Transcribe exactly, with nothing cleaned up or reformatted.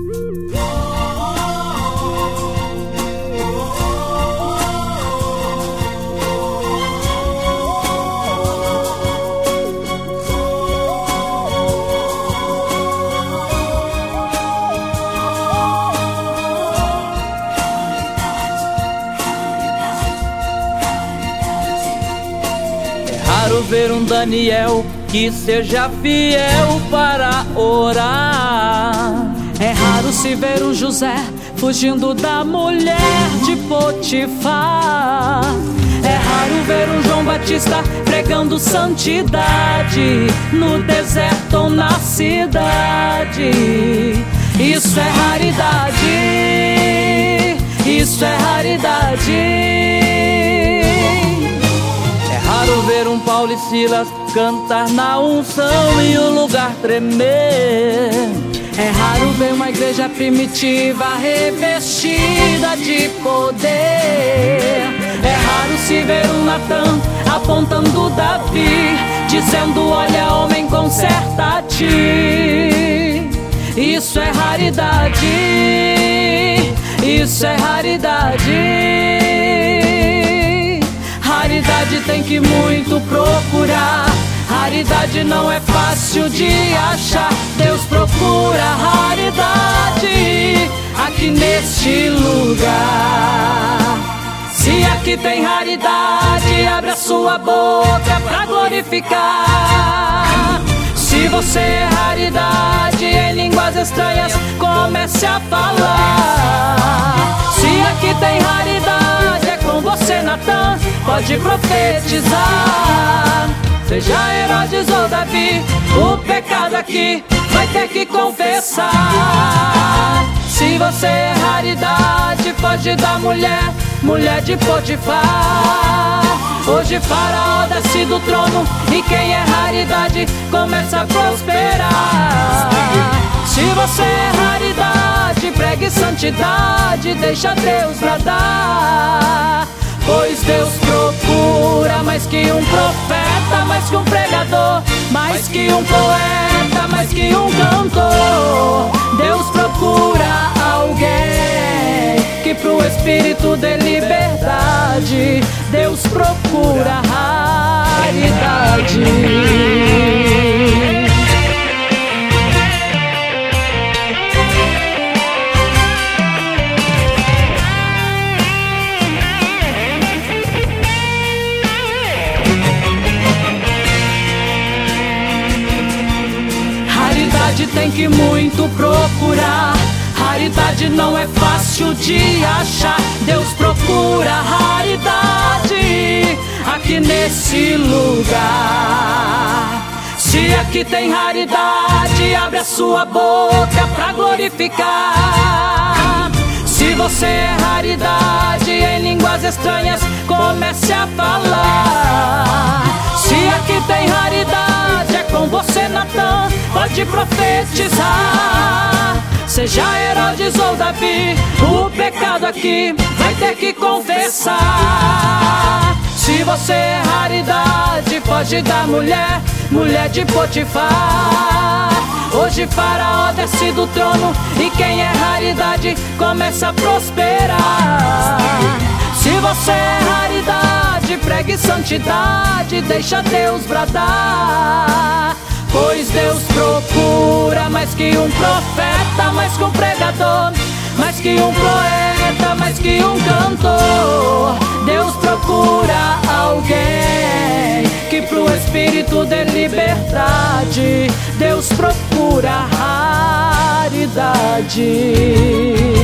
Ver um Daniel que seja fiel para orar. É raro se ver um José fugindo da mulher de Potifar. É raro ver um João Batista pregando santidade no deserto ou na cidade. Isso é raridade, isso é raridade. É raro ver um Paulo e Silas cantar na unção e o lugar tremer. É raro ver uma igreja primitiva revestida de poder. É raro se ver um Natã apontando Davi, dizendo: olha, homem, conserta-te. Isso é raridade, isso é raridade. Raridade tem que muito procurar. Raridade não é fácil de achar. Deus procura raridade aqui neste lugar. Se aqui tem raridade, abre a sua boca pra glorificar. Se você é raridade em línguas estranhas, comece a falar. Se aqui tem raridade, é com você, Natã, pode profetizar. Seja Herodes ou Davi, o pecado aqui vai ter que confessar. Se você é raridade, foge da mulher, mulher de Potifar. Hoje Faraó desce do trono e quem é raridade começa a prosperar. Se você é raridade, pregue santidade, deixa Deus bradar. Pois Deus procura mais que um profeta, mais que um pregador, mais que um poeta, mais que um cantor. Deus procura alguém que pro Espírito dê liberdade. Deus procura raridade. Tem que muito procurar. Raridade não é fácil de achar. Deus procura raridade aqui nesse lugar. Se aqui tem raridade, abre a sua boca pra glorificar. Se você é raridade em línguas estranhas, comece a falar. Se aqui tem raridade, é com você, Natã, pode profetizar. Seja Herodes ou Davi, o pecado aqui vai ter que confessar. Se você é raridade, foge da mulher, mulher de Potifar. Hoje Faraó desce do trono e quem é raridade começa a prosperar. Se você é raridade, pregue santidade, deixa Deus bradar. Pois Deus procura mais que um profeta, mais que um pregador, mais que um poeta, mais que um cantor. Deus procura alguém que pro Espírito dê liberdade. Deus procura raridade.